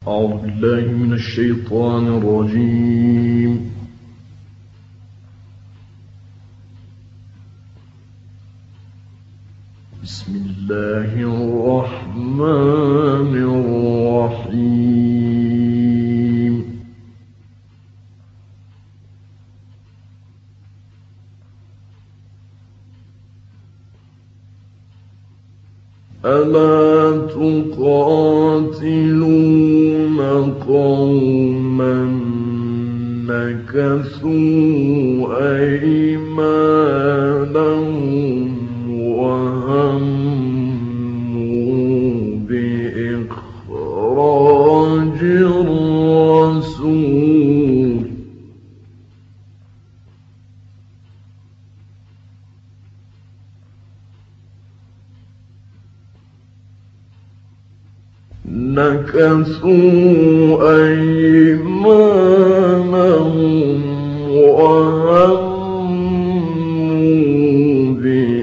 أعوذ بالله من الشيطان الرجيم. بسم الله الرحمن الرحيم. ألا تقاتلون قوما نكثوا أيمانهم وهموا بإخراج الرسول وهموا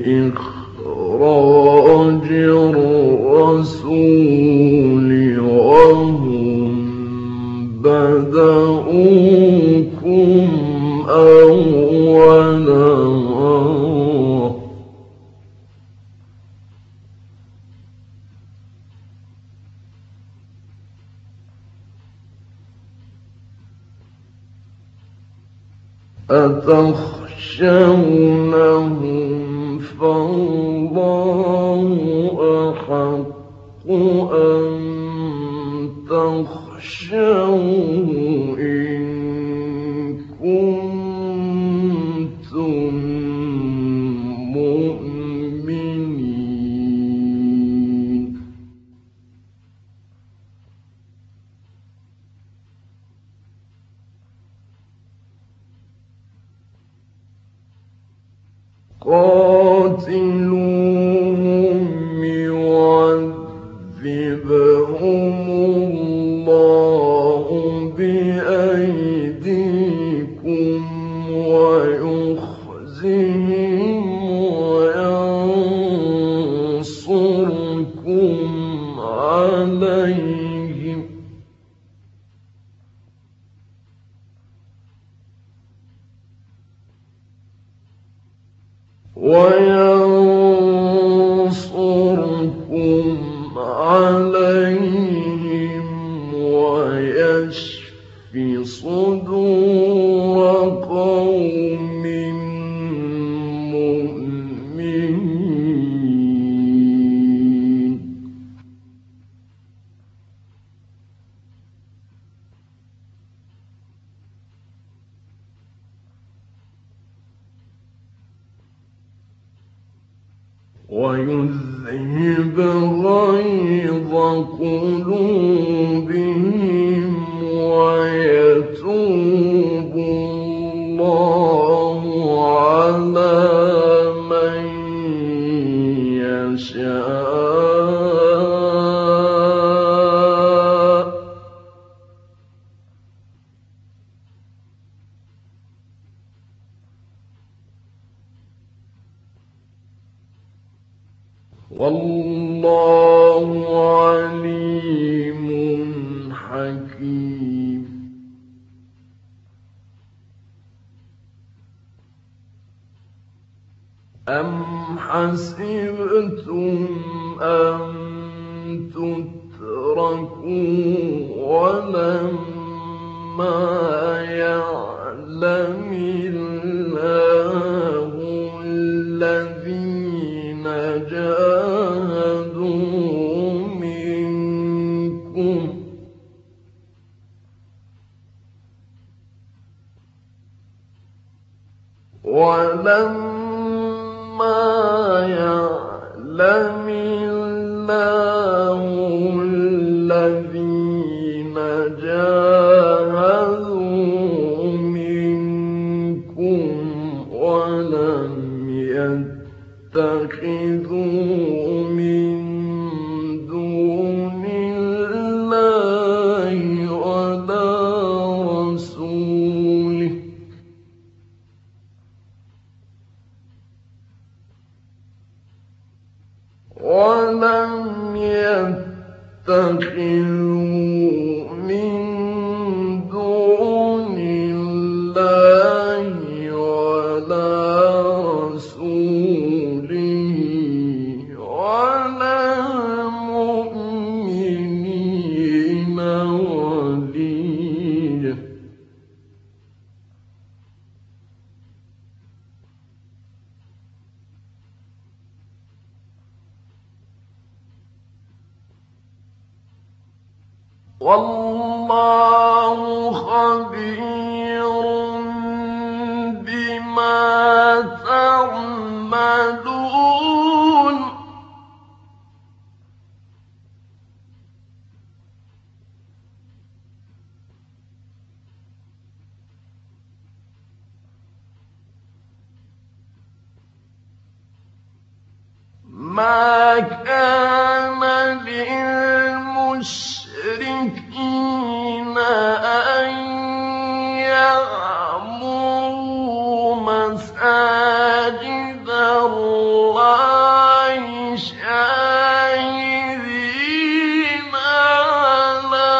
بإخراج الرسول وهم بدؤوكم أول مرة أتخشونهم فالله أحق أن تخشوه إن كنتم مؤمنين. قاتلوهم يعذبهم الله بأيديكم ويخزهم وينصركم عليهم ويشف صدور قوم مؤمنين. ويذهب غيظ قلوبهم ويتوب الله على من يشاء والله عليم حكيم. أم حسبتم أن تتركوا ولما يعلم الله الذين جاهدوا منكم ولما يعلم الله الذين جاهدوا منكم ولم يتخذوا من دون الله ولا رسوله ولم يتخذوا والله خبير بما تعملون ما كان للمشركين أن يعمروا مساجد الله شاهدين على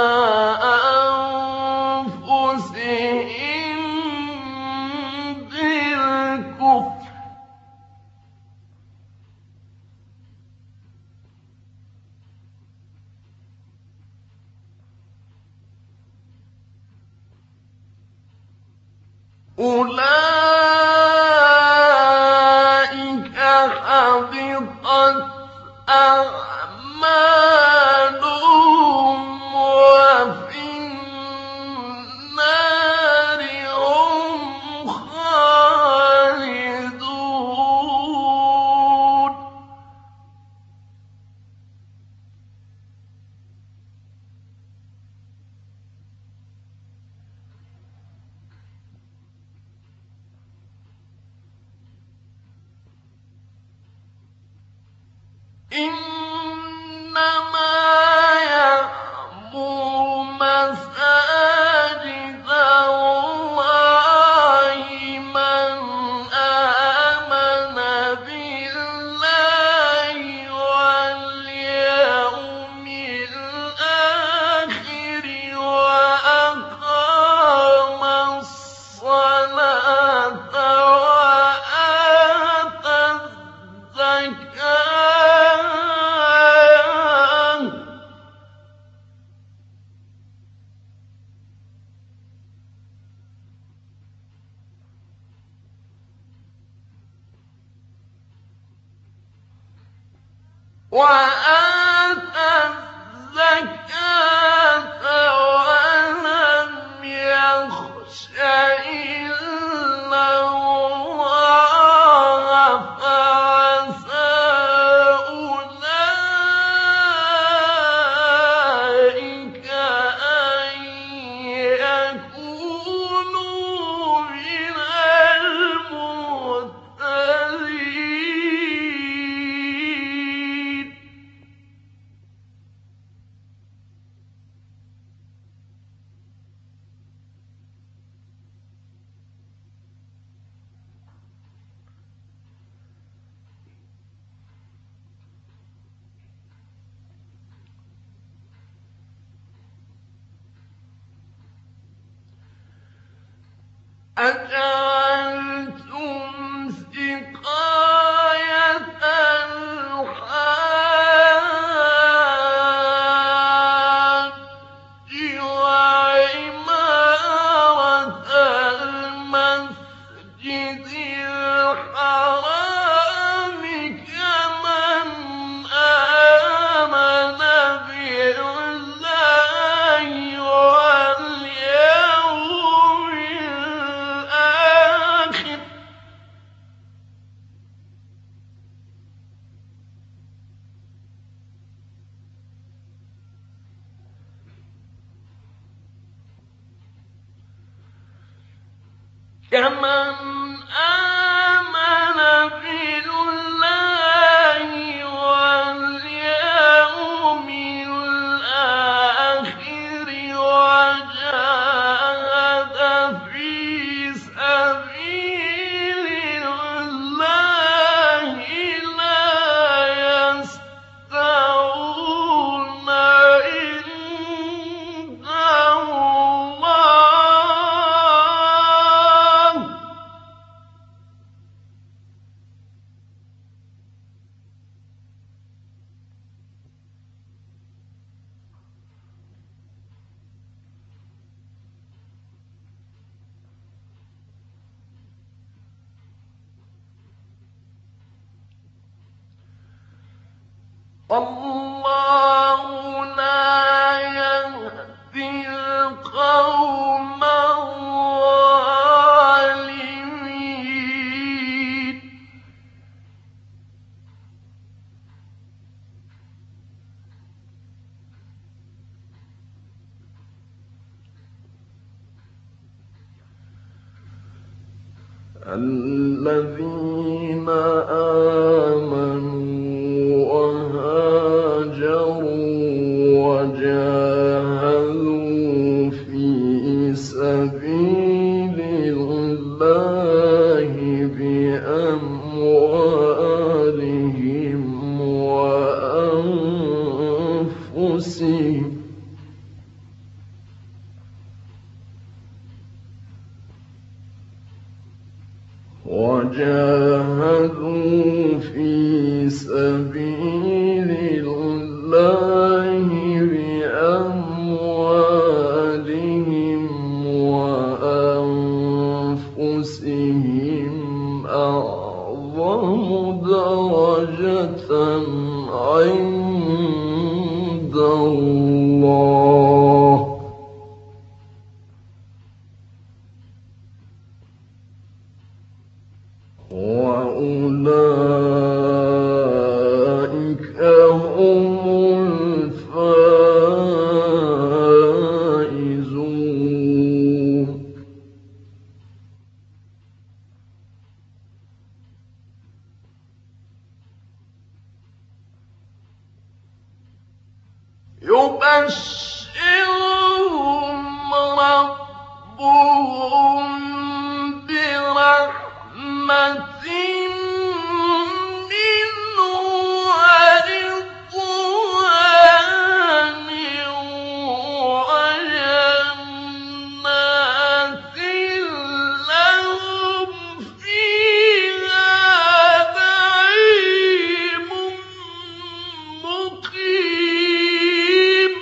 أنفسهم بالكفر أولئك حبطت أعمالهم وفي النار هم خالدون إنما يعمر مساجد الله من آمن بالله واليوم الآخر وأقام الصلاة وآتى الزكاة ولم يخش إلا الله فعسى أولئك أن يكونوا من المهتدين أجعلتم سقاية الحاج وعمارة المسجد الحرام كمن آمن بالله واليوم الآخر كمن آمن بالله واليوم الآخر وجاهد في سبيل الله لا يستوون عند الله والله لا يهدي الذين آمنوا وهاجروا وجاهدوا في سبيل الله بأموالهم وأنفسهم أعظم درجة عند الله وأولئك هم الفائزون. يبشرهم ربهم برحمة منه ورضوان وجنات لهم فيها نعيم مقيم.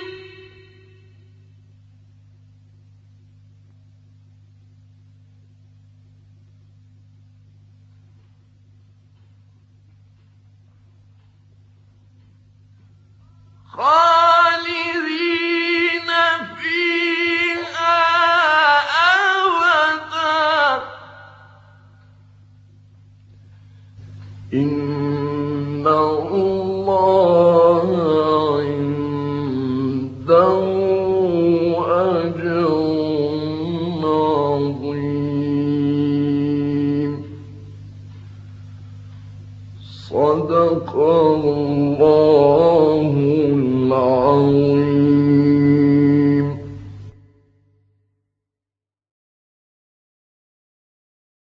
خالدين فيها أبدا.